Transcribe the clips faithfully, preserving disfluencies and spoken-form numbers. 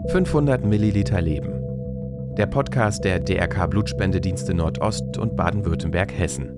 fünfhundert Milliliter Leben. Der Podcast der D R K Blutspendedienste Nordost und Baden-Württemberg-Hessen.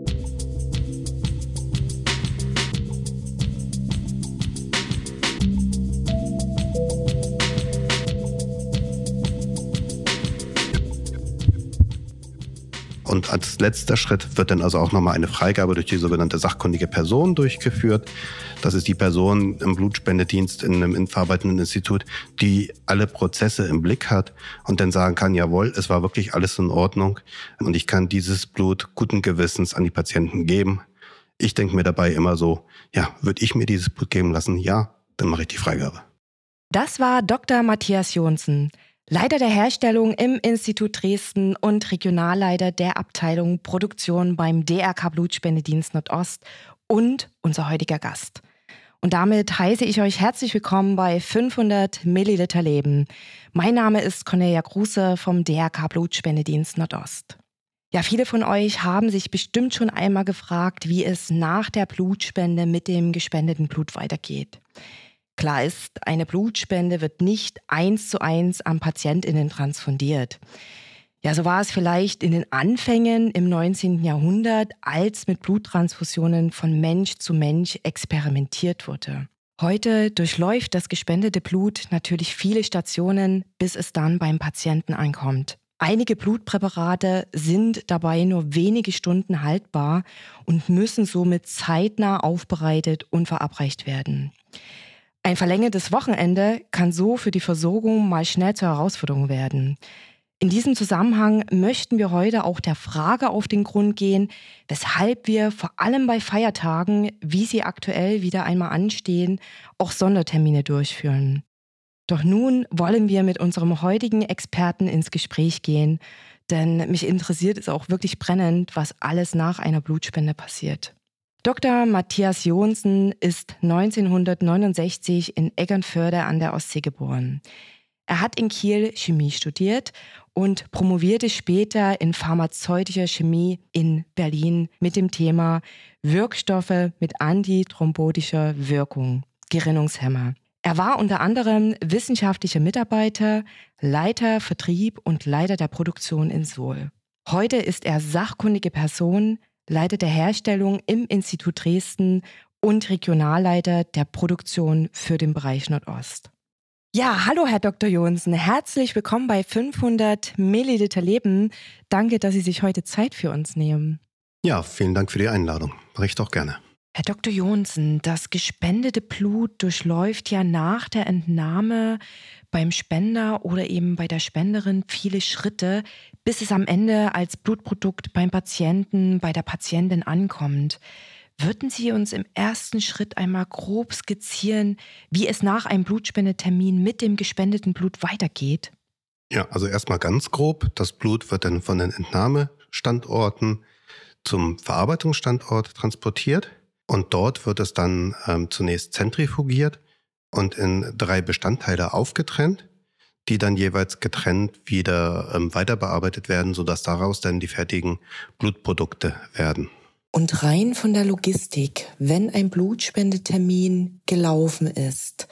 Und als letzter Schritt wird dann also auch nochmal eine Freigabe durch die sogenannte sachkundige Person durchgeführt. Das ist die Person im Blutspendedienst in einem verarbeitenden Institut, die alle Prozesse im Blick hat und dann sagen kann, jawohl, es war wirklich alles in Ordnung und ich kann dieses Blut guten Gewissens an die Patienten geben. Ich denke mir dabei immer so, ja, würde ich mir dieses Blut geben lassen? Ja, dann mache ich die Freigabe. Das war Doktor Matthias Johnsen, Leiter der Herstellung im Institut Dresden und Regionalleiter der Abteilung Produktion beim D R K Blutspendedienst Nordost und unser heutiger Gast. Und damit heiße ich euch herzlich willkommen bei fünfhundert Milliliter Leben. Mein Name ist Cornelia Kruse vom D R K Blutspendedienst Nordost. Ja, viele von euch haben sich bestimmt schon einmal gefragt, wie es nach der Blutspende mit dem gespendeten Blut weitergeht. Klar ist, eine Blutspende wird nicht eins zu eins an PatientInnen transfundiert. Ja, so war es vielleicht in den Anfängen im neunzehnten Jahrhundert, als mit Bluttransfusionen von Mensch zu Mensch experimentiert wurde. Heute durchläuft das gespendete Blut natürlich viele Stationen, bis es dann beim Patienten ankommt. Einige Blutpräparate sind dabei nur wenige Stunden haltbar und müssen somit zeitnah aufbereitet und verabreicht werden. Ein verlängertes Wochenende kann so für die Versorgung mal schnell zur Herausforderung werden. In diesem Zusammenhang möchten wir heute auch der Frage auf den Grund gehen, weshalb wir vor allem bei Feiertagen, wie sie aktuell wieder einmal anstehen, auch Sondertermine durchführen. Doch nun wollen wir mit unserem heutigen Experten ins Gespräch gehen, denn mich interessiert es auch wirklich brennend, was alles nach einer Blutspende passiert. Doktor Matthias Johnsen ist neunzehnhundertneunundsechzig in Eckernförde an der Ostsee geboren. Er hat in Kiel Chemie studiert und promovierte später in pharmazeutischer Chemie in Berlin mit dem Thema Wirkstoffe mit antithrombotischer Wirkung, Gerinnungshemmer. Er war unter anderem wissenschaftlicher Mitarbeiter, Leiter Vertrieb und Leiter der Produktion in Sohl. Heute ist er sachkundige Person, Leiter der Herstellung im Institut Dresden und Regionalleiter der Produktion für den Bereich Nordost. Ja, hallo Herr Doktor Johnsen, herzlich willkommen bei fünfhundert Milliliter Leben. Danke, dass Sie sich heute Zeit für uns nehmen. Ja, vielen Dank für die Einladung. Mache ich doch gerne. Herr Doktor Johnsen, das gespendete Blut durchläuft ja nach der Entnahme beim Spender oder eben bei der Spenderin viele Schritte, bis es am Ende als Blutprodukt beim Patienten, bei der Patientin ankommt. Würden Sie uns im ersten Schritt einmal grob skizzieren, wie es nach einem Blutspendetermin mit dem gespendeten Blut weitergeht? Ja, also erstmal ganz grob. Das Blut wird dann von den Entnahmestandorten zum Verarbeitungsstandort transportiert. Und dort wird es dann ähm, zunächst zentrifugiert und in drei Bestandteile aufgetrennt, die dann jeweils getrennt wieder ähm, weiterbearbeitet werden, sodass daraus dann die fertigen Blutprodukte werden. Und rein von der Logistik, wenn ein Blutspendetermin gelaufen ist.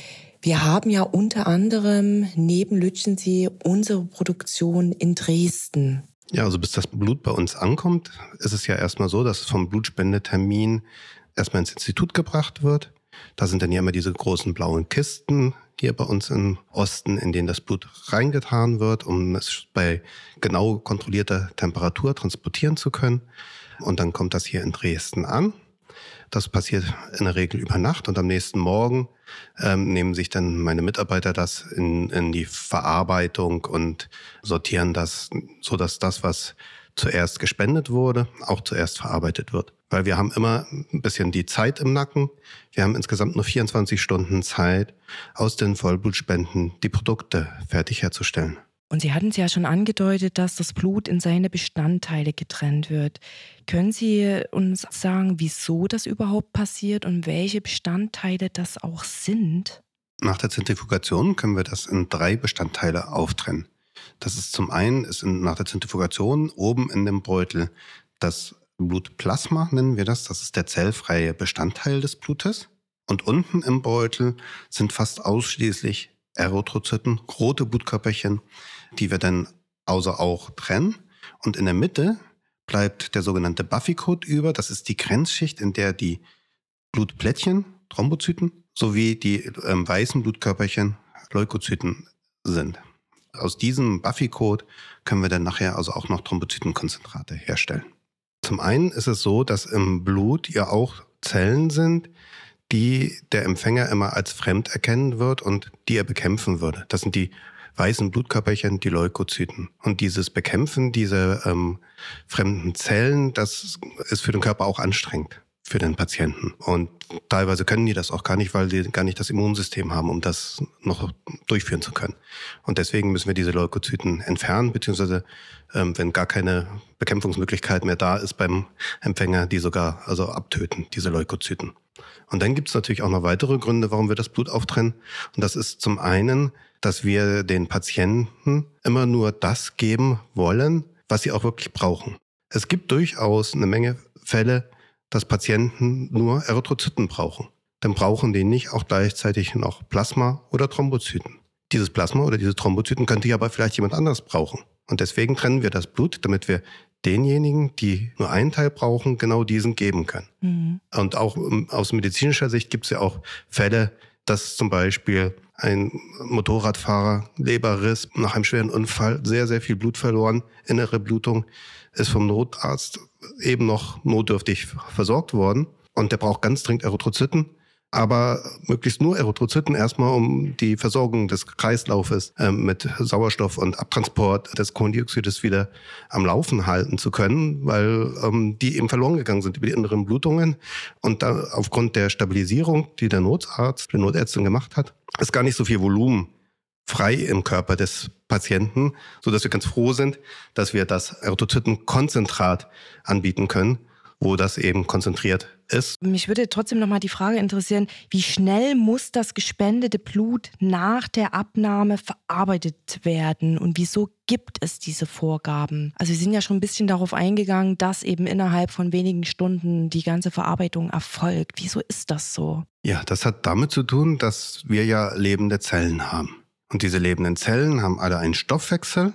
Wir haben ja unter anderem neben Lütschensee unsere Produktion in Dresden. Ja, also bis das Blut bei uns ankommt, ist es ja erstmal so, dass es vom Blutspendetermin erstmal ins Institut gebracht wird. Da sind dann ja immer diese großen blauen Kisten hier bei uns im Osten, in denen das Blut reingetan wird, um es bei genau kontrollierter Temperatur transportieren zu können. Und dann kommt das hier in Dresden an. Das passiert in der Regel über Nacht und am nächsten Morgen ähm, nehmen sich dann meine Mitarbeiter das in, in die Verarbeitung und sortieren das, sodass das, was zuerst gespendet wurde, auch zuerst verarbeitet wird. Weil wir haben immer ein bisschen die Zeit im Nacken. Wir haben insgesamt nur vierundzwanzig Stunden Zeit, aus den Vollblutspenden die Produkte fertig herzustellen. Und Sie hatten es ja schon angedeutet, dass das Blut in seine Bestandteile getrennt wird. Können Sie uns sagen, wieso das überhaupt passiert und welche Bestandteile das auch sind? Nach der Zentrifugation können wir das in drei Bestandteile auftrennen. Das ist zum einen, ist in, nach der Zentrifugation oben in dem Beutel das Blutplasma, nennen wir das. Das ist der zellfreie Bestandteil des Blutes. Und unten im Beutel sind fast ausschließlich Erythrozyten, rote Blutkörperchen, die wir dann außer auch trennen. Und in der Mitte bleibt der sogenannte Buffy-Coat über. Das ist die Grenzschicht, in der die Blutplättchen, Thrombozyten, sowie die ähm, weißen Blutkörperchen, Leukozyten sind. Aus diesem Buffy-Coat können wir dann nachher also auch noch Thrombozytenkonzentrate herstellen. Zum einen ist es so, dass im Blut ja auch Zellen sind, die der Empfänger immer als fremd erkennen wird und die er bekämpfen würde. Das sind die weißen Blutkörperchen, die Leukozyten. Und dieses Bekämpfen dieser ähm, fremden Zellen, das ist für den Körper auch anstrengend, für den Patienten. Und teilweise können die das auch gar nicht, weil sie gar nicht das Immunsystem haben, um das noch durchführen zu können. Und deswegen müssen wir diese Leukozyten entfernen, beziehungsweise ähm, wenn gar keine Bekämpfungsmöglichkeit mehr da ist beim Empfänger, die sogar also abtöten, diese Leukozyten. Und dann gibt es natürlich auch noch weitere Gründe, warum wir das Blut auftrennen. Und das ist zum einen, dass wir den Patienten immer nur das geben wollen, was sie auch wirklich brauchen. Es gibt durchaus eine Menge Fälle, dass Patienten nur Erythrozyten brauchen. Dann brauchen die nicht auch gleichzeitig noch Plasma oder Thrombozyten. Dieses Plasma oder diese Thrombozyten könnte ja aber vielleicht jemand anderes brauchen. Und deswegen trennen wir das Blut, damit wir denjenigen, die nur einen Teil brauchen, genau diesen geben können. Mhm. Und auch aus medizinischer Sicht gibt es ja auch Fälle, dass zum Beispiel ein Motorradfahrer, Leberriss, nach einem schweren Unfall sehr, sehr viel Blut verloren, innere Blutung, ist vom Notarzt eben noch notdürftig versorgt worden. Und der braucht ganz dringend Erythrozyten, aber möglichst nur Erythrozyten erstmal, um die Versorgung des Kreislaufes äh, mit Sauerstoff und Abtransport des Kohlendioxides wieder am Laufen halten zu können, weil ähm, die eben verloren gegangen sind über die inneren Blutungen. Und da aufgrund der Stabilisierung, die der Notarzt, die Notärztin gemacht hat, ist gar nicht so viel Volumen frei im Körper des Patienten, sodass wir ganz froh sind, dass wir das Erythrozytenkonzentrat anbieten können, wo das eben konzentriert ist. Mich würde trotzdem noch mal die Frage interessieren, wie schnell muss das gespendete Blut nach der Abnahme verarbeitet werden und wieso gibt es diese Vorgaben? Also Sie sind ja schon ein bisschen darauf eingegangen, dass eben innerhalb von wenigen Stunden die ganze Verarbeitung erfolgt. Wieso ist das so? Ja, das hat damit zu tun, dass wir ja lebende Zellen haben. Und diese lebenden Zellen haben alle einen Stoffwechsel.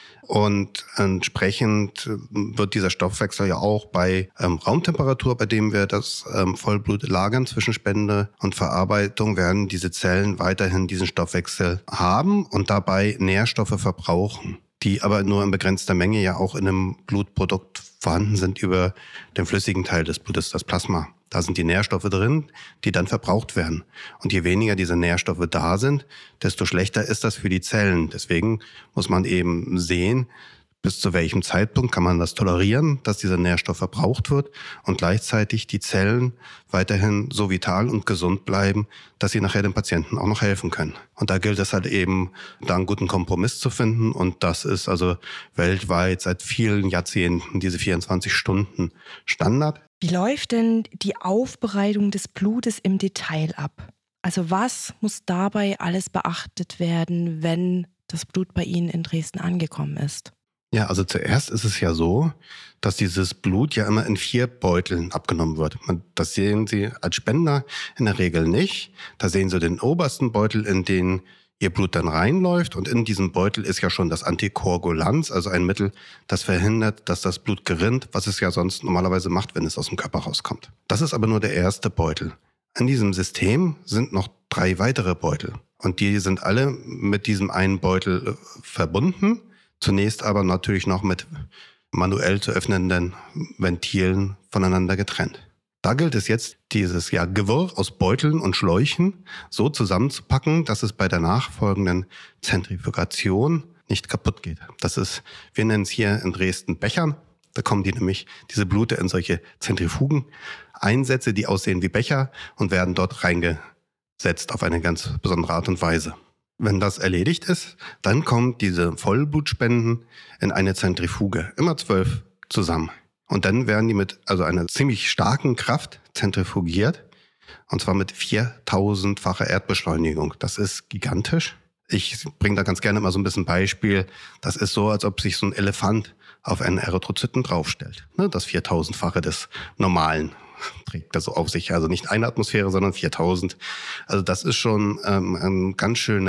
Und entsprechend wird dieser Stoffwechsel ja auch bei ähm, Raumtemperatur, bei dem wir das ähm, Vollblut lagern zwischen Spende und Verarbeitung, werden diese Zellen weiterhin diesen Stoffwechsel haben und dabei Nährstoffe verbrauchen, die aber nur in begrenzter Menge ja auch in einem Blutprodukt vorhanden sind über den flüssigen Teil des Blutes, das Plasma. Da sind die Nährstoffe drin, die dann verbraucht werden. Und je weniger diese Nährstoffe da sind, desto schlechter ist das für die Zellen. Deswegen muss man eben sehen, bis zu welchem Zeitpunkt kann man das tolerieren, dass dieser Nährstoff verbraucht wird und gleichzeitig die Zellen weiterhin so vital und gesund bleiben, dass sie nachher den Patienten auch noch helfen können. Und da gilt es halt eben, da einen guten Kompromiss zu finden. Und das ist also weltweit seit vielen Jahrzehnten diese vierundzwanzig Stunden Standard. Wie läuft denn die Aufbereitung des Blutes im Detail ab? Also was muss dabei alles beachtet werden, wenn das Blut bei Ihnen in Dresden angekommen ist? Ja, also zuerst ist es ja so, dass dieses Blut ja immer in vier Beuteln abgenommen wird. Das sehen Sie als Spender in der Regel nicht. Da sehen Sie den obersten Beutel, in den Ihr Blut dann reinläuft. Und in diesem Beutel ist ja schon das Antikoagulans, also ein Mittel, das verhindert, dass das Blut gerinnt, was es ja sonst normalerweise macht, wenn es aus dem Körper rauskommt. Das ist aber nur der erste Beutel. In diesem System sind noch drei weitere Beutel. Und die sind alle mit diesem einen Beutel verbunden. Zunächst aber natürlich noch mit manuell zu öffnenden Ventilen voneinander getrennt. Da gilt es jetzt, dieses ja, Gewirr aus Beuteln und Schläuchen so zusammenzupacken, dass es bei der nachfolgenden Zentrifugation nicht kaputt geht. Das ist, wir nennen es hier in Dresden Bechern. Da kommen die nämlich, diese Blute in solche Zentrifugen-Einsätze, die aussehen wie Becher und werden dort reingesetzt auf eine ganz besondere Art und Weise. Wenn das erledigt ist, dann kommen diese Vollblutspenden in eine Zentrifuge, immer zwölf zusammen. Und dann werden die mit also einer ziemlich starken Kraft zentrifugiert, und zwar mit viertausendfacher Erdbeschleunigung. Das ist gigantisch. Ich bringe da ganz gerne mal so ein bisschen Beispiel. Das ist so, als ob sich so ein Elefant auf einen Erythrozyten draufstellt. Das viertausendfache des normalen trägt das so auf sich. Also nicht eine Atmosphäre, sondern viertausend. Also das ist schon ähm, eine ganz schöne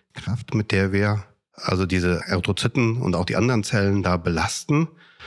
Kraft, mit der wir also diese Erythrozyten und auch die anderen Zellen da belasten.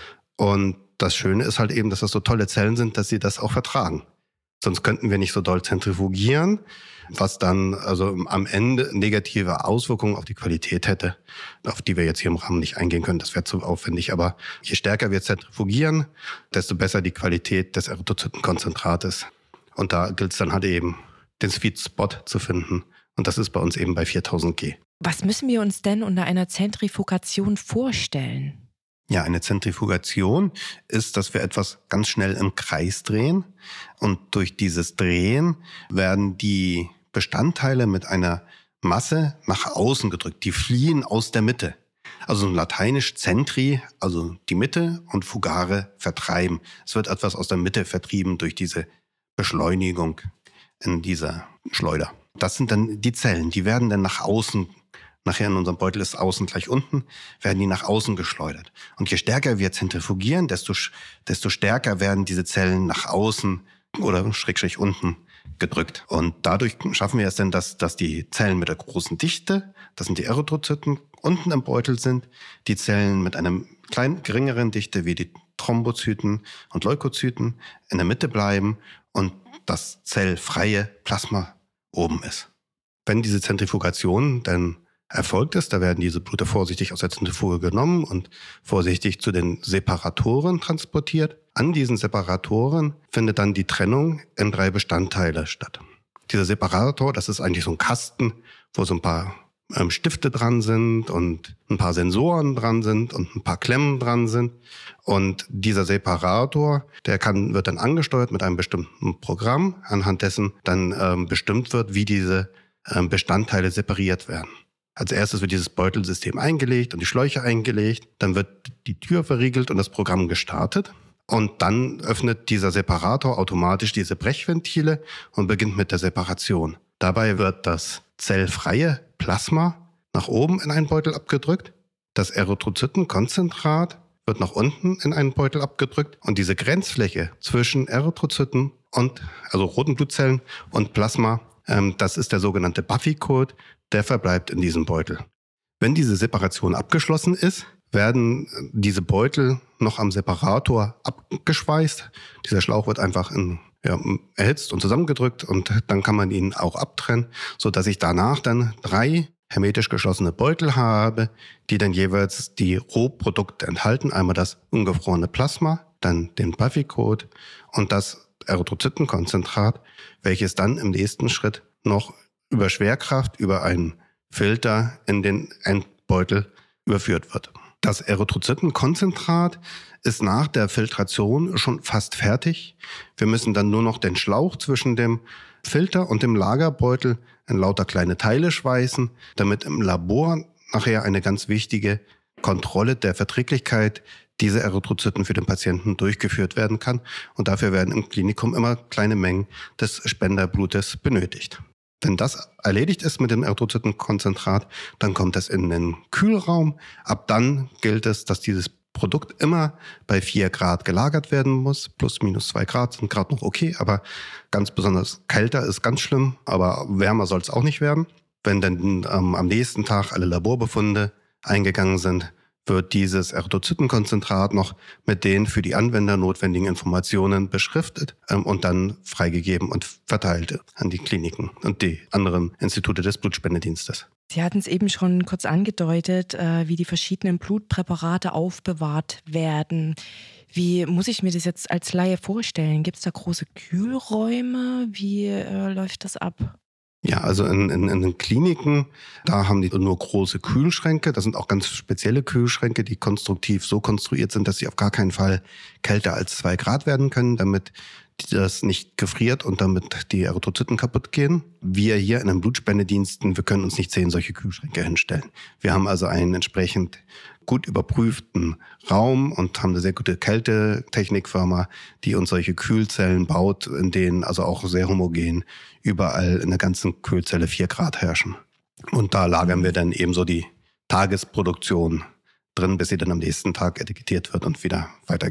Und das Schöne ist halt eben, dass das so tolle Zellen sind, dass sie das auch vertragen. Sonst könnten wir nicht so doll zentrifugieren, was dann also am Ende negative Auswirkungen auf die Qualität hätte, auf die wir jetzt hier im Rahmen nicht eingehen können. Das wäre zu aufwendig. Aber je stärker wir zentrifugieren, desto besser die Qualität des Erythrozytenkonzentrates. Und da gilt es dann halt eben, den Sweet Spot zu finden. Und das ist bei uns eben bei viertausend G. Was müssen wir uns denn unter einer Zentrifugation vorstellen? Ja, eine Zentrifugation ist, dass wir etwas ganz schnell im Kreis drehen. Und durch dieses Drehen werden die Bestandteile mit einer Masse nach außen gedrückt. Die fliehen aus der Mitte. Also lateinisch Centri, also die Mitte, und Fugare, vertreiben. Es wird etwas aus der Mitte vertrieben durch diese Beschleunigung in dieser Schleuder. Das sind dann die Zellen, die werden dann nach außen, nachher in unserem Beutel ist außen gleich unten, werden die nach außen geschleudert. Und je stärker wir zentrifugieren, desto, desto stärker werden diese Zellen nach außen oder schrägstrich unten gedrückt. Und dadurch schaffen wir es dann, dass, dass die Zellen mit der großen Dichte, das sind die Erythrozyten, unten im Beutel sind, die Zellen mit einer kleinen, geringeren Dichte wie die Thrombozyten und Leukozyten in der Mitte bleiben und das zellfreie Plasma oben ist. Wenn diese Zentrifugation dann erfolgt ist, da werden diese Blute vorsichtig aus der Zentrifuge genommen und vorsichtig zu den Separatoren transportiert. An diesen Separatoren findet dann die Trennung in drei Bestandteile statt. Dieser Separator, das ist eigentlich so ein Kasten, wo so ein paar ähm, Stifte dran sind und ein paar Sensoren dran sind und ein paar Klemmen dran sind. Und dieser Separator, der kann, wird dann angesteuert mit einem bestimmten Programm, anhand dessen dann ähm, bestimmt wird, wie diese ähm, Bestandteile separiert werden. Als erstes wird dieses Beutelsystem eingelegt und die Schläuche eingelegt. Dann wird die Tür verriegelt und das Programm gestartet. Und dann öffnet dieser Separator automatisch diese Brechventile und beginnt mit der Separation. Dabei wird das zellfreie Plasma nach oben in einen Beutel abgedrückt. Das Erythrozytenkonzentrat wird nach unten in einen Beutel abgedrückt. Und diese Grenzfläche zwischen Erythrozyten und, also roten Blutzellen und Plasma, ähm, das ist der sogenannte Buffy-Code, der verbleibt in diesem Beutel. Wenn diese Separation abgeschlossen ist, werden diese Beutel noch am Separator abgeschweißt. Dieser Schlauch wird einfach in, ja, erhitzt und zusammengedrückt und dann kann man ihn auch abtrennen, sodass ich danach dann drei hermetisch geschlossene Beutel habe, die dann jeweils die Rohprodukte enthalten. Einmal das ungefrorene Plasma, dann den Buffy-Code und das Erythrozytenkonzentrat, welches dann im nächsten Schritt noch über Schwerkraft, über einen Filter in den Endbeutel überführt wird. Das Erythrozytenkonzentrat ist nach der Filtration schon fast fertig. Wir müssen dann nur noch den Schlauch zwischen dem Filter und dem Lagerbeutel in lauter kleine Teile schweißen, damit im Labor nachher eine ganz wichtige Kontrolle der Verträglichkeit dieser Erythrozyten für den Patienten durchgeführt werden kann. Und dafür werden im Klinikum immer kleine Mengen des Spenderblutes benötigt. Wenn das erledigt ist mit dem Erythrozytenkonzentrat, dann kommt es in den Kühlraum. Ab dann gilt es, dass dieses Produkt immer bei vier Grad gelagert werden muss. Plus, minus zwei Grad sind gerade noch okay, aber ganz besonders kälter ist ganz schlimm, aber wärmer soll es auch nicht werden. Wenn dann ähm, am nächsten Tag alle Laborbefunde eingegangen sind, wird dieses Erythrozytenkonzentrat noch mit den für die Anwender notwendigen Informationen beschriftet ähm, und dann freigegeben und verteilt an die Kliniken und die anderen Institute des Blutspendedienstes. Sie hatten es eben schon kurz angedeutet, äh, wie die verschiedenen Blutpräparate aufbewahrt werden. Wie muss ich mir das jetzt als Laie vorstellen? Gibt es da große Kühlräume? Wie äh, läuft das ab? Ja, also in, in, in den Kliniken, da haben die nur große Kühlschränke. Das sind auch ganz spezielle Kühlschränke, die konstruktiv so konstruiert sind, dass sie auf gar keinen Fall kälter als zwei Grad werden können, damit das nicht gefriert und damit die Erythrozyten kaputt gehen. Wir hier in den Blutspendediensten, wir können uns nicht zehn solche Kühlschränke hinstellen. Wir haben also einen entsprechend gut überprüften Raum und haben eine sehr gute Kältetechnikfirma, die uns solche Kühlzellen baut, in denen also auch sehr homogen überall in der ganzen Kühlzelle vier Grad herrschen. Und da lagern wir dann eben so die Tagesproduktion drin, bis sie dann am nächsten Tag etikettiert wird und wieder weitergeht.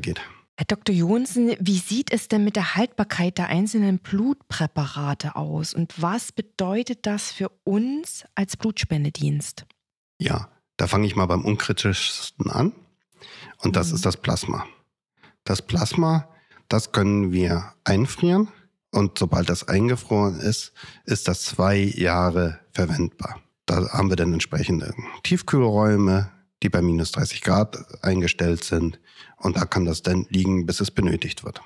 Herr Doktor Johnsen, wie sieht es denn mit der Haltbarkeit der einzelnen Blutpräparate aus und was bedeutet das für uns als Blutspendedienst? Ja, da fange ich mal beim unkritischsten an und das Mhm. ist das Plasma. Das Plasma, das können wir einfrieren und sobald das eingefroren ist, ist das zwei Jahre verwendbar. Da haben wir dann entsprechende Tiefkühlräume, die bei minus dreißig Grad eingestellt sind und da kann das dann liegen, bis es benötigt wird.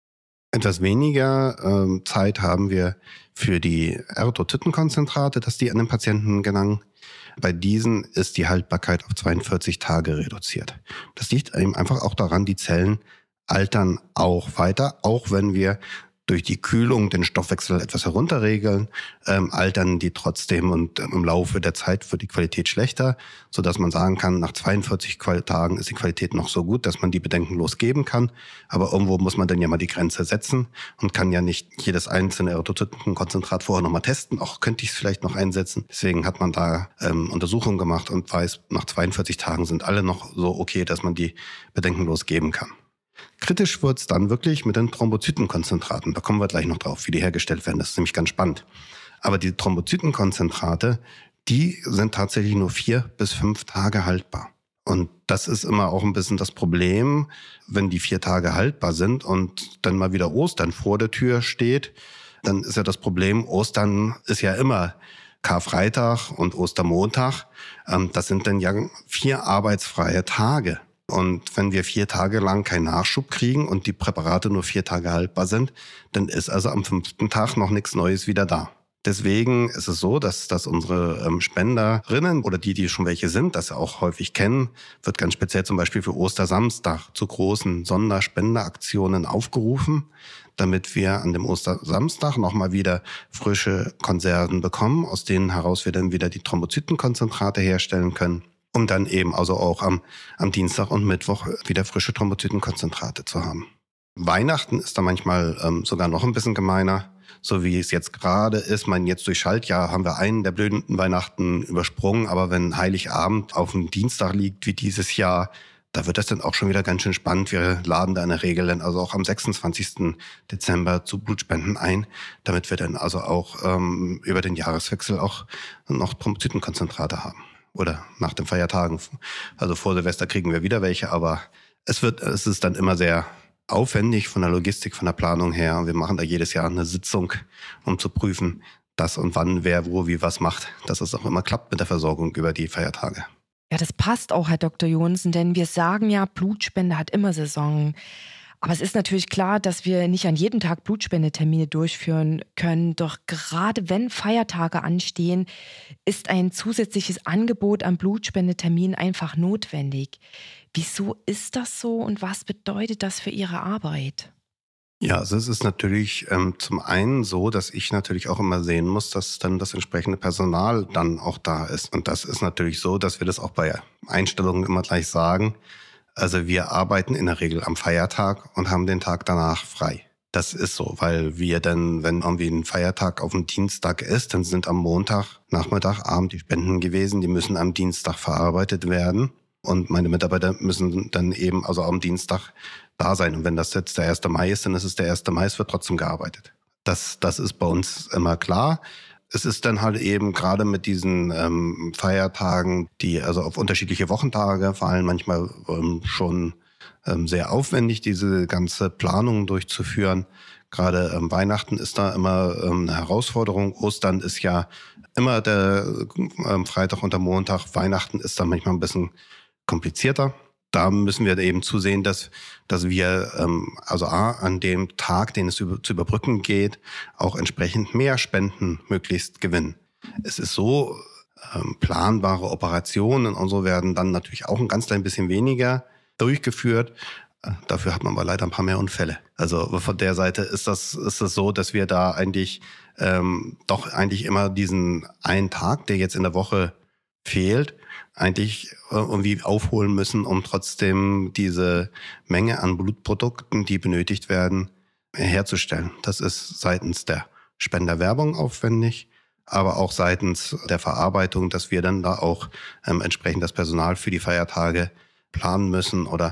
Etwas weniger ähm, Zeit haben wir für die Erythrozytenkonzentrate, dass die an den Patienten gelangen. Bei diesen ist die Haltbarkeit auf zweiundvierzig Tage reduziert. Das liegt eben einfach auch daran, die Zellen altern auch weiter, auch wenn wir durch die Kühlung den Stoffwechsel etwas herunterregeln, ähm, altern die trotzdem und ähm, im Laufe der Zeit wird die Qualität schlechter, sodass man sagen kann, nach zweiundvierzig Tagen ist die Qualität noch so gut, dass man die bedenkenlos geben kann. Aber irgendwo muss man dann ja mal die Grenze setzen und kann ja nicht jedes einzelne Erythrozytenkonzentrat vorher nochmal testen. Auch könnte ich es vielleicht noch einsetzen. Deswegen hat man da ähm, Untersuchungen gemacht und weiß, nach zweiundvierzig Tagen sind alle noch so okay, dass man die bedenkenlos geben kann. Kritisch wird es dann wirklich mit den Thrombozytenkonzentraten. Da kommen wir gleich noch drauf, wie die hergestellt werden. Das ist nämlich ganz spannend. Aber die Thrombozytenkonzentrate, die sind tatsächlich nur vier bis fünf Tage haltbar. Und das ist immer auch ein bisschen das Problem, wenn die vier Tage haltbar sind und dann mal wieder Ostern vor der Tür steht, dann ist ja das Problem, Ostern ist ja immer Karfreitag und Ostermontag. Das sind dann ja vier arbeitsfreie Tage. Und wenn wir vier Tage lang keinen Nachschub kriegen und die Präparate nur vier Tage haltbar sind, dann ist also am fünften Tag noch nichts Neues wieder da. Deswegen ist es so, dass, dass unsere ähm, Spenderinnen oder die, die schon welche sind, das ja auch häufig kennen, wird ganz speziell zum Beispiel für Ostersamstag zu großen Sonderspenderaktionen aufgerufen, damit wir an dem Ostersamstag nochmal wieder frische Konserven bekommen, aus denen heraus wir dann wieder die Thrombozytenkonzentrate herstellen können, um dann eben also auch am, am Dienstag und Mittwoch wieder frische Thrombozytenkonzentrate zu haben. Weihnachten ist da manchmal ähm, sogar noch ein bisschen gemeiner, so wie es jetzt gerade ist. Ich meine, jetzt durch Schaltjahr haben wir einen der blöden Weihnachten übersprungen, aber wenn Heiligabend auf dem Dienstag liegt wie dieses Jahr, da wird das dann auch schon wieder ganz schön spannend. Wir laden da in der Regel dann also auch am sechsundzwanzigsten Dezember zu Blutspenden ein, damit wir dann also auch ähm, über den Jahreswechsel auch noch Thrombozytenkonzentrate haben. Oder nach den Feiertagen. Also vor Silvester kriegen wir wieder welche, aber es wird, es ist dann immer sehr aufwendig von der Logistik, von der Planung her. Wir machen da jedes Jahr eine Sitzung, um zu prüfen, dass und wann, wer, wo, wie, was macht, dass es auch immer klappt mit der Versorgung über die Feiertage. Ja, das passt auch, Herr Doktor Johnsen, denn wir sagen ja, Blutspende hat immer Saison. Aber es ist natürlich klar, dass wir nicht an jedem Tag Blutspendetermine durchführen können. Doch gerade wenn Feiertage anstehen, ist ein zusätzliches Angebot an Blutspendeterminen einfach notwendig. Wieso ist das so und was bedeutet das für Ihre Arbeit? Ja, also es ist natürlich ähm, zum einen so, dass ich natürlich auch immer sehen muss, dass dann das entsprechende Personal dann auch da ist. Und das ist natürlich so, dass wir das auch bei Einstellungen immer gleich sagen. Also wir arbeiten in der Regel am Feiertag und haben den Tag danach frei. Das ist so, weil wir dann, wenn irgendwie ein Feiertag auf dem Dienstag ist, dann sind am Montag, Nachmittag, Abend die Spenden gewesen, die müssen am Dienstag verarbeitet werden. Und meine Mitarbeiter müssen dann eben also am Dienstag da sein. Und wenn das jetzt der erste Mai ist, dann ist es der erste Mai, es wird trotzdem gearbeitet. Das, das ist bei uns immer klar. Es ist dann halt eben gerade mit diesen ähm, Feiertagen, die also auf unterschiedliche Wochentage fallen, manchmal ähm, schon ähm, sehr aufwendig, diese ganze Planung durchzuführen. Gerade ähm, Weihnachten ist da immer ähm, eine Herausforderung. Ostern ist ja immer der ähm, Freitag und der Montag. Weihnachten ist dann manchmal ein bisschen komplizierter. Da müssen wir eben zusehen, dass, dass wir ähm, also A, an dem Tag, den es über, zu überbrücken geht, auch entsprechend mehr Spenden möglichst gewinnen. Es ist so, ähm, planbare Operationen und so werden dann natürlich auch ein ganz klein bisschen weniger durchgeführt. Äh, dafür hat man aber leider ein paar mehr Unfälle. Also von der Seite ist das, ist das so, dass wir da eigentlich ähm, doch eigentlich immer diesen einen Tag, der jetzt in der Woche fehlt, eigentlich irgendwie aufholen müssen, um trotzdem diese Menge an Blutprodukten, die benötigt werden, herzustellen. Das ist seitens der Spenderwerbung aufwendig, aber auch seitens der Verarbeitung, dass wir dann da auch ähm, entsprechend das Personal für die Feiertage planen müssen oder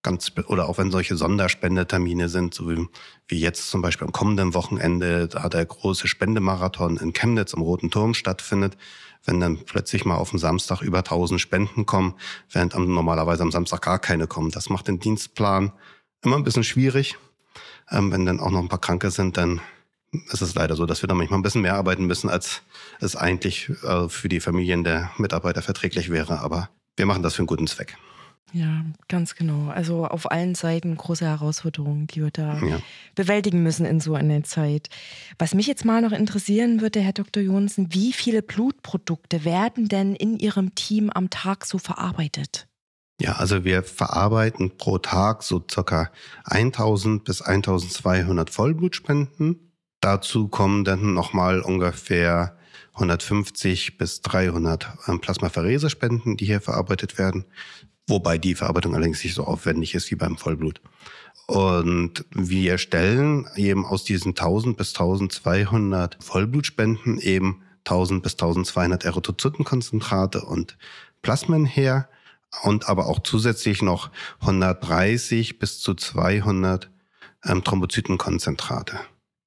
ganz, oder auch wenn solche Sonderspendetermine sind, so wie, wie jetzt zum Beispiel am kommenden Wochenende, da der große Spendemarathon in Chemnitz am Roten Turm stattfindet, wenn dann plötzlich mal auf den Samstag über tausend Spenden kommen, während am, normalerweise am Samstag gar keine kommen. Das macht den Dienstplan immer ein bisschen schwierig. Ähm, wenn dann auch noch ein paar Kranke sind, dann ist es leider so, dass wir da manchmal ein bisschen mehr arbeiten müssen, als es eigentlich äh, für die Familien der Mitarbeiter verträglich wäre. Aber wir machen das für einen guten Zweck. Ja, ganz genau. Also auf allen Seiten große Herausforderungen, die wir da Ja. bewältigen müssen in so einer Zeit. Was mich jetzt mal noch interessieren würde, Herr Doktor Johnsen, wie viele Blutprodukte werden denn in Ihrem Team am Tag so verarbeitet? Ja, also wir verarbeiten pro Tag so circa tausend bis zwölfhundert Vollblutspenden. Dazu kommen dann nochmal ungefähr hundertfünfzig bis dreihundert Plasmapherese-Spenden, die hier verarbeitet werden. Wobei die Verarbeitung allerdings nicht so aufwendig ist wie beim Vollblut. Und wir stellen eben aus diesen tausend bis zwölfhundert Vollblutspenden eben tausend bis zwölfhundert Erythrozytenkonzentrate und Plasmen her und aber auch zusätzlich noch hundertdreißig bis zu zweihundert ähm, Thrombozytenkonzentrate.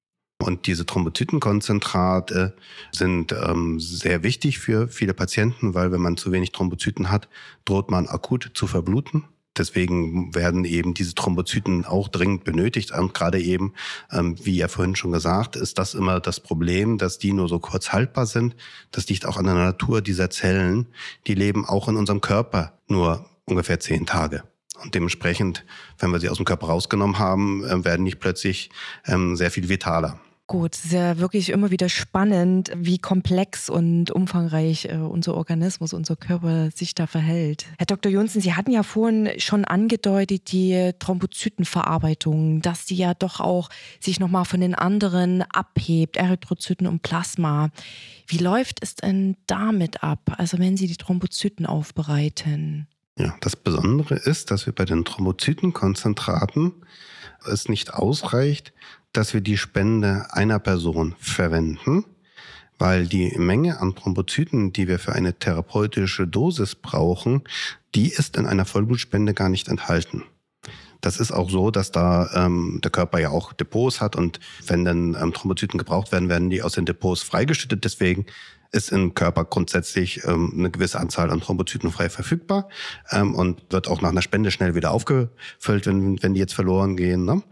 Und diese Thrombozytenkonzentrate sind ähm, sehr wichtig für viele Patienten, weil wenn man zu wenig Thrombozyten hat, droht man akut zu verbluten. Deswegen werden eben diese Thrombozyten auch dringend benötigt. Und gerade eben, ähm, wie ja vorhin schon gesagt, ist das immer das Problem, dass die nur so kurz haltbar sind. Das liegt auch an der Natur dieser Zellen. Die leben auch in unserem Körper nur ungefähr zehn Tage. Und dementsprechend, wenn wir sie aus dem Körper rausgenommen haben, äh, werden die plötzlich ähm, sehr viel vitaler. Gut, es ist ja wirklich immer wieder spannend, wie komplex und umfangreich äh, unser Organismus, unser Körper sich da verhält. Herr Doktor Johnsen, Sie hatten ja vorhin schon angedeutet, die Thrombozytenverarbeitung, dass die ja doch auch sich nochmal von den anderen abhebt, Erythrozyten und Plasma. Wie läuft es denn damit ab, also wenn Sie die Thrombozyten aufbereiten? Ja, das Besondere ist, dass wir bei den Thrombozytenkonzentraten es nicht ausreicht, dass wir die Spende einer Person verwenden, weil die Menge an Thrombozyten, die wir für eine therapeutische Dosis brauchen, die ist in einer Vollblutspende gar nicht enthalten. Das ist auch so, dass da ähm, der Körper ja auch Depots hat und wenn dann ähm, Thrombozyten gebraucht werden, werden die aus den Depots freigeschüttet. Deswegen ist im Körper grundsätzlich ähm, eine gewisse Anzahl an Thrombozyten frei verfügbar ähm, und wird auch nach einer Spende schnell wieder aufgefüllt, wenn, wenn die jetzt verloren gehen. Ne?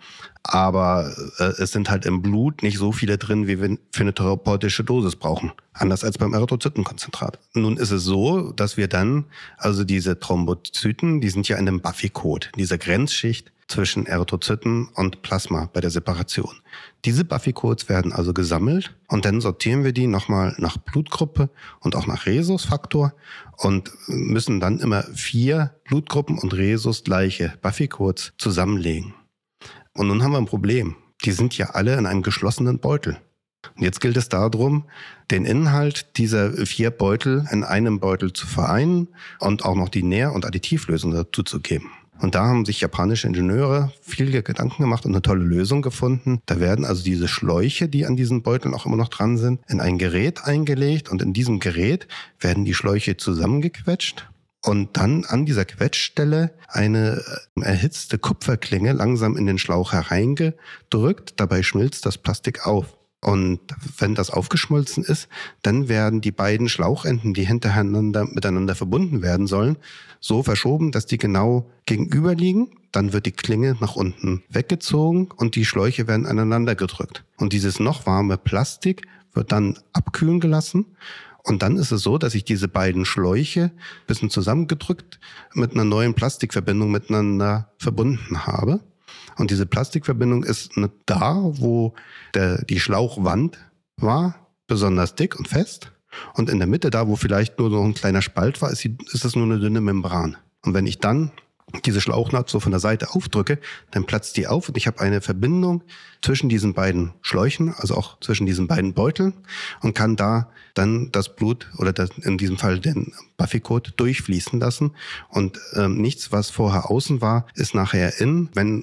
Aber äh, es sind halt im Blut nicht so viele drin, wie wir für eine therapeutische Dosis brauchen. Anders als beim Erythrozytenkonzentrat. Nun ist es so, dass wir dann, also diese Thrombozyten, die sind ja in einem Buffy-Code, in dieser Grenzschicht zwischen Erythrozyten und Plasma bei der Separation. Diese Buffy-Codes werden also gesammelt und dann sortieren wir die nochmal nach Blutgruppe und auch nach Rhesusfaktor und müssen dann immer vier Blutgruppen und Rhesus gleiche Buffy-Codes zusammenlegen. Und nun haben wir ein Problem. Die sind ja alle in einem geschlossenen Beutel. Und jetzt gilt es darum, den Inhalt dieser vier Beutel in einem Beutel zu vereinen und auch noch die Nähr- und Additivlösung dazu zu geben. Und da haben sich japanische Ingenieure viele Gedanken gemacht und eine tolle Lösung gefunden. Da werden also diese Schläuche, die an diesen Beuteln auch immer noch dran sind, in ein Gerät eingelegt und in diesem Gerät werden die Schläuche zusammengequetscht und dann an dieser Quetschstelle eine erhitzte Kupferklinge langsam in den Schlauch hereingedrückt. Dabei schmilzt das Plastik auf. Und wenn das aufgeschmolzen ist, dann werden die beiden Schlauchenden, die hintereinander miteinander verbunden werden sollen, so verschoben, dass die genau gegenüber liegen. Dann wird die Klinge nach unten weggezogen und die Schläuche werden aneinander gedrückt. Und dieses noch warme Plastik wird dann abkühlen gelassen. Und dann ist es so, dass ich diese beiden Schläuche ein bisschen zusammengedrückt mit einer neuen Plastikverbindung miteinander verbunden habe. Und diese Plastikverbindung ist da, wo der, die Schlauchwand war, besonders dick und fest. Und in der Mitte, da wo vielleicht nur so ein kleiner Spalt war, ist, die, ist es nur eine dünne Membran. Und wenn ich dann diese Schlauchnaht so von der Seite aufdrücke, dann platzt die auf und ich habe eine Verbindung zwischen diesen beiden Schläuchen, also auch zwischen diesen beiden Beuteln und kann da dann das Blut oder das, in diesem Fall den Buffy-Code durchfließen lassen. Und ähm, nichts, was vorher außen war, ist nachher innen. Wenn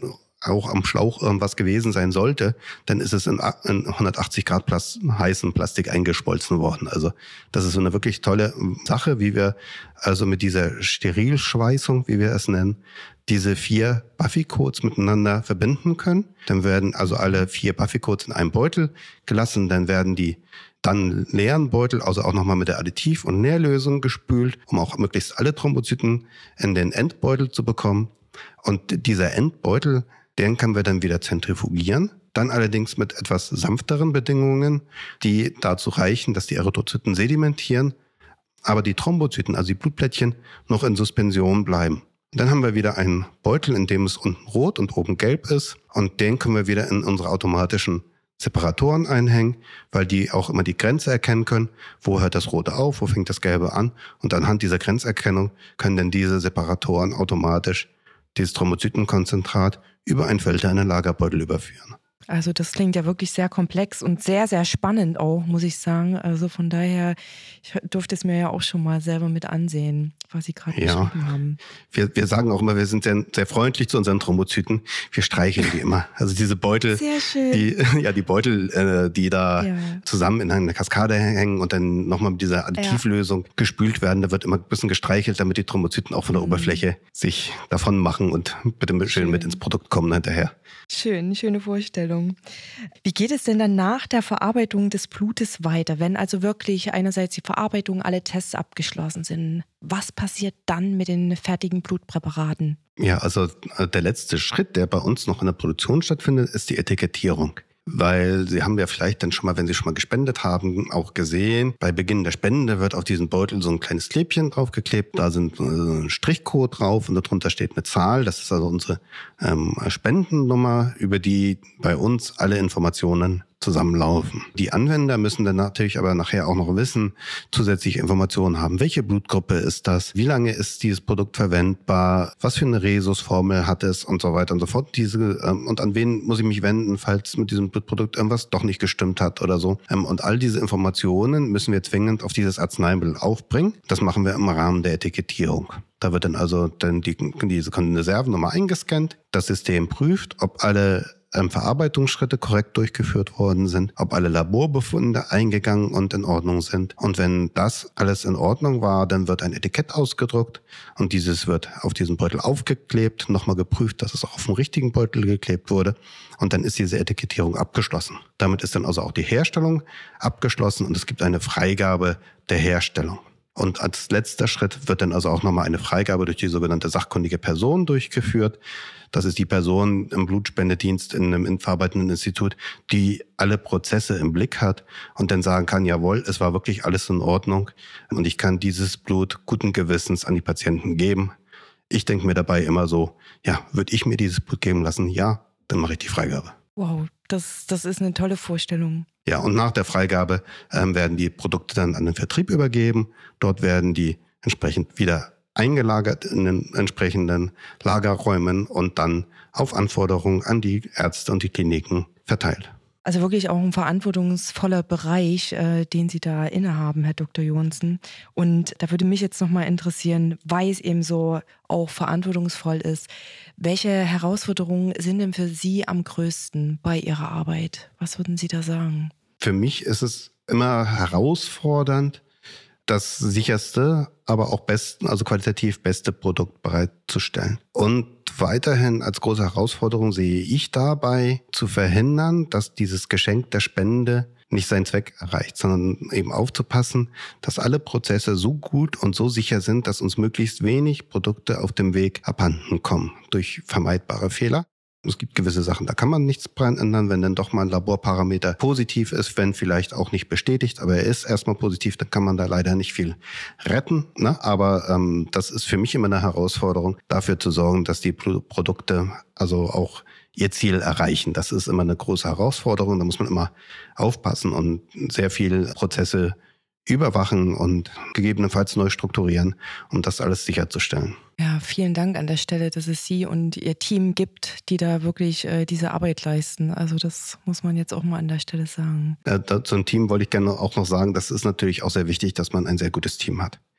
auch am Schlauch irgendwas gewesen sein sollte, dann ist es in, in hundertachtzig Grad Plas- heißen Plastik eingeschmolzen worden. Also das ist so eine wirklich tolle Sache, wie wir also mit dieser Sterilschweißung, wie wir es nennen, diese vier Buffy-Codes miteinander verbinden können. Dann werden also alle vier Buffy-Codes in einem Beutel gelassen. Dann werden die dann leeren Beutel, also auch nochmal mit der Additiv- und Nährlösung gespült, um auch möglichst alle Thrombozyten in den Endbeutel zu bekommen. Und dieser Endbeutel, den können wir dann wieder zentrifugieren. Dann allerdings mit etwas sanfteren Bedingungen, die dazu reichen, dass die Erythrozyten sedimentieren, aber die Thrombozyten, also die Blutplättchen, noch in Suspension bleiben. Dann haben wir wieder einen Beutel, in dem es unten rot und oben gelb ist. Und den können wir wieder in unsere automatischen Separatoren einhängen, weil die auch immer die Grenze erkennen können. Wo hört das Rote auf, wo fängt das Gelbe an? Und anhand dieser Grenzerkennung können dann diese Separatoren automatisch dieses Thrombozytenkonzentrat über einen Filter in den Lagerbeutel überführen. Also das klingt ja wirklich sehr komplex und sehr, sehr spannend auch, muss ich sagen. Also von daher, ich durfte es mir ja auch schon mal selber mit ansehen, was Sie gerade ja. beschrieben haben. Wir, wir sagen auch immer, wir sind sehr, sehr freundlich zu unseren Thrombozyten. Wir streicheln die immer. Also diese Beutel, sehr schön. Die, ja, die Beutel, äh, die da ja. zusammen in einer Kaskade hängen und dann nochmal mit dieser Additivlösung ja. gespült werden, da wird immer ein bisschen gestreichelt, damit die Thrombozyten auch von der mhm. Oberfläche sich davon machen und bitte schön, schön mit ins Produkt kommen hinterher. Schön, schöne Vorstellung. Wie geht es denn dann nach der Verarbeitung des Blutes weiter, wenn also wirklich einerseits die Verarbeitung, alle Tests abgeschlossen sind? Was passiert dann mit den fertigen Blutpräparaten? Ja, also der letzte Schritt, der bei uns noch in der Produktion stattfindet, ist die Etikettierung. Weil Sie haben ja vielleicht dann schon mal, wenn Sie schon mal gespendet haben, auch gesehen, bei Beginn der Spende wird auf diesen Beutel so ein kleines Klebchen draufgeklebt. Da sind ein Strichcode drauf und darunter steht eine Zahl. Das ist also unsere ähm, Spendennummer, über die bei uns alle Informationen zusammenlaufen. Die Anwender müssen dann natürlich aber nachher auch noch wissen, zusätzliche Informationen haben. Welche Blutgruppe ist das? Wie lange ist dieses Produkt verwendbar? Was für eine Rhesusformel hat es? Und so weiter und so fort. Diese, ähm, und an wen muss ich mich wenden, falls mit diesem Blutprodukt irgendwas doch nicht gestimmt hat oder so. Ähm, und all diese Informationen müssen wir zwingend auf dieses Arzneimittel aufbringen. Das machen wir im Rahmen der Etikettierung. Da wird dann also dann die, diese Konserven nochmal eingescannt. Das System prüft, ob alle ähm, Verarbeitungsschritte korrekt durchgeführt worden sind, ob alle Laborbefunde eingegangen und in Ordnung sind. Und wenn das alles in Ordnung war, dann wird ein Etikett ausgedruckt und dieses wird auf diesen Beutel aufgeklebt, nochmal geprüft, dass es auch auf dem richtigen Beutel geklebt wurde. Und dann ist diese Etikettierung abgeschlossen. Damit ist dann also auch die Herstellung abgeschlossen und es gibt eine Freigabe der Herstellung. Und als letzter Schritt wird dann also auch nochmal eine Freigabe durch die sogenannte sachkundige Person durchgeführt. Das ist die Person im Blutspendedienst in einem verarbeitenden Institut, die alle Prozesse im Blick hat und dann sagen kann, jawohl, es war wirklich alles in Ordnung und ich kann dieses Blut guten Gewissens an die Patienten geben. Ich denke mir dabei immer so, ja, würde ich mir dieses Blut geben lassen? Ja, dann mache ich die Freigabe. Wow, das, das ist eine tolle Vorstellung. Ja, und nach der Freigabe ähm, werden die Produkte dann an den Vertrieb übergeben. Dort werden die entsprechend wieder eingelagert in den entsprechenden Lagerräumen und dann auf Anforderung an die Ärzte und die Kliniken verteilt. Also wirklich auch ein verantwortungsvoller Bereich, äh, den Sie da innehaben, Herr Doktor Johnsen. Und da würde mich jetzt nochmal interessieren, weil es eben so auch verantwortungsvoll ist, welche Herausforderungen sind denn für Sie am größten bei Ihrer Arbeit? Was würden Sie da sagen? Für mich ist es immer herausfordernd, das sicherste, aber auch besten, also qualitativ beste Produkt bereitzustellen. Und weiterhin als große Herausforderung sehe ich dabei, zu verhindern, dass dieses Geschenk der Spende nicht seinen Zweck erreicht, sondern eben aufzupassen, dass alle Prozesse so gut und so sicher sind, dass uns möglichst wenig Produkte auf dem Weg abhanden kommen durch vermeidbare Fehler. Es gibt gewisse Sachen, da kann man nichts dran ändern, wenn dann doch mal ein Laborparameter positiv ist, wenn vielleicht auch nicht bestätigt, aber er ist erstmal positiv, dann kann man da leider nicht viel retten. Ne? Aber ähm, das ist für mich immer eine Herausforderung, dafür zu sorgen, dass die Produkte also auch ihr Ziel erreichen. Das ist immer eine große Herausforderung, da muss man immer aufpassen und sehr viel Prozesse überwachen und gegebenenfalls neu strukturieren, um das alles sicherzustellen. Ja, vielen Dank an der Stelle, dass es Sie und Ihr Team gibt, die da wirklich äh, diese Arbeit leisten. Also das muss man jetzt auch mal an der Stelle sagen. Äh, da, zum Team wollte ich gerne auch noch sagen, das ist natürlich auch sehr wichtig, dass man ein sehr gutes Team hat.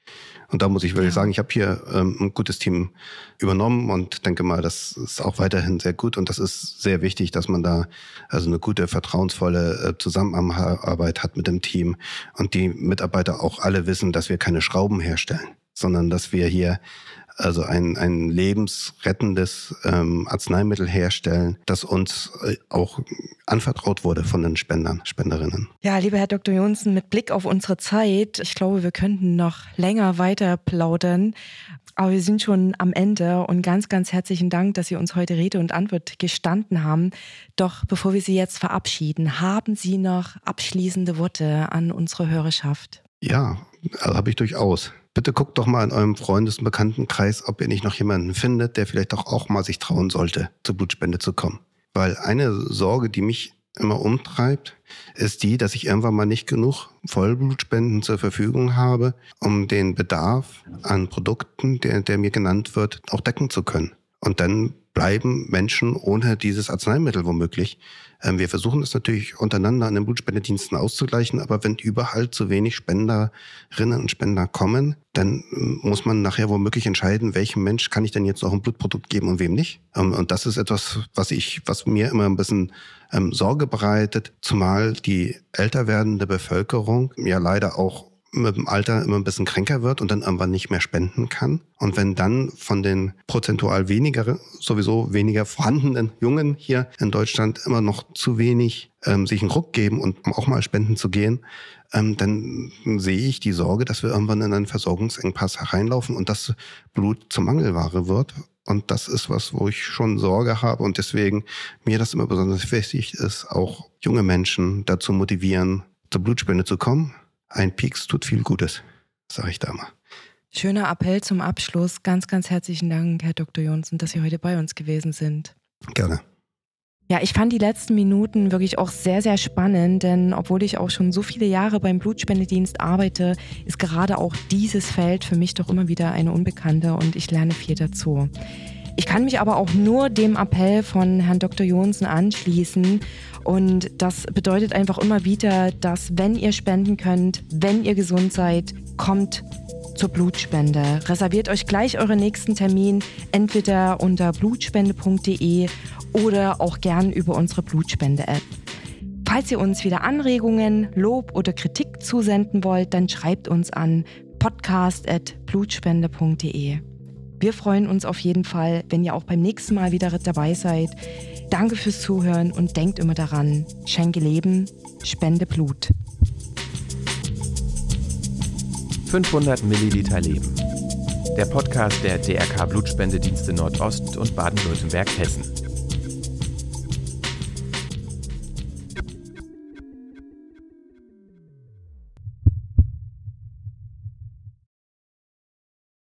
Und da muss ich wirklich ja. sagen, ich habe hier ähm, ein gutes Team übernommen und denke mal, das ist auch weiterhin sehr gut. Und das ist sehr wichtig, dass man da also eine gute, vertrauensvolle äh, Zusammenarbeit hat mit dem Team und die Mitarbeiter auch alle wissen, dass wir keine Schrauben herstellen, sondern dass wir hier also ein, ein lebensrettendes ähm, Arzneimittel herstellen, das uns äh, auch anvertraut wurde von den Spendern, Spenderinnen. Ja, lieber Herr Doktor Johnsen, mit Blick auf unsere Zeit, ich glaube, wir könnten noch länger weiter plaudern, aber wir sind schon am Ende und ganz, ganz herzlichen Dank, dass Sie uns heute Rede und Antwort gestanden haben. Doch bevor wir Sie jetzt verabschieden, haben Sie noch abschließende Worte an unsere Hörerschaft? Ja, also habe ich durchaus. Bitte guckt doch mal in eurem Freundes- und Bekanntenkreis, ob ihr nicht noch jemanden findet, der vielleicht auch, auch mal sich trauen sollte, zur Blutspende zu kommen. Weil eine Sorge, die mich immer umtreibt, ist die, dass ich irgendwann mal nicht genug Vollblutspenden zur Verfügung habe, um den Bedarf an Produkten, der, der mir genannt wird, auch decken zu können. Und dann bleiben Menschen ohne dieses Arzneimittel womöglich. Ähm, wir versuchen es natürlich untereinander an den Blutspendediensten auszugleichen, aber wenn überall zu wenig Spenderinnen und Spender kommen, dann muss man nachher womöglich entscheiden, welchem Mensch kann ich denn jetzt noch ein Blutprodukt geben und wem nicht. Ähm, und das ist etwas, was ich, was mir immer ein bisschen ähm, Sorge bereitet, zumal die älter werdende Bevölkerung ja leider auch mit dem Alter immer ein bisschen kränker wird und dann irgendwann nicht mehr spenden kann. Und wenn dann von den prozentual weniger, sowieso weniger vorhandenen Jungen hier in Deutschland immer noch zu wenig ähm, sich einen Ruck geben und auch mal spenden zu gehen, ähm, dann sehe ich die Sorge, dass wir irgendwann in einen Versorgungsengpass hereinlaufen und das Blut zur Mangelware wird. Und das ist was, wo ich schon Sorge habe und deswegen mir das immer besonders wichtig ist, auch junge Menschen dazu motivieren, zur Blutspende zu kommen. Ein Pieks tut viel Gutes, sage ich da mal. Schöner Appell zum Abschluss. Ganz, ganz herzlichen Dank, Herr Doktor Johnsen, dass Sie heute bei uns gewesen sind. Gerne. Ja, ich fand die letzten Minuten wirklich auch sehr, sehr spannend, denn obwohl ich auch schon so viele Jahre beim Blutspendedienst arbeite, ist gerade auch dieses Feld für mich doch immer wieder eine Unbekannte und ich lerne viel dazu. Ich kann mich aber auch nur dem Appell von Herrn Doktor Johnsen anschließen und das bedeutet einfach immer wieder, dass wenn ihr spenden könnt, wenn ihr gesund seid, kommt zur Blutspende. Reserviert euch gleich euren nächsten Termin, entweder unter blutspende punkt de oder auch gern über unsere Blutspende-App. Falls ihr uns wieder Anregungen, Lob oder Kritik zusenden wollt, dann schreibt uns an podcast at blutspende punkt de. Wir freuen uns auf jeden Fall, wenn ihr auch beim nächsten Mal wieder dabei seid. Danke fürs Zuhören und denkt immer daran, schenke Leben, spende Blut. fünfhundert Milliliter Leben. Der Podcast der D R K Blutspendedienste Nordost und Baden-Württemberg-Hessen.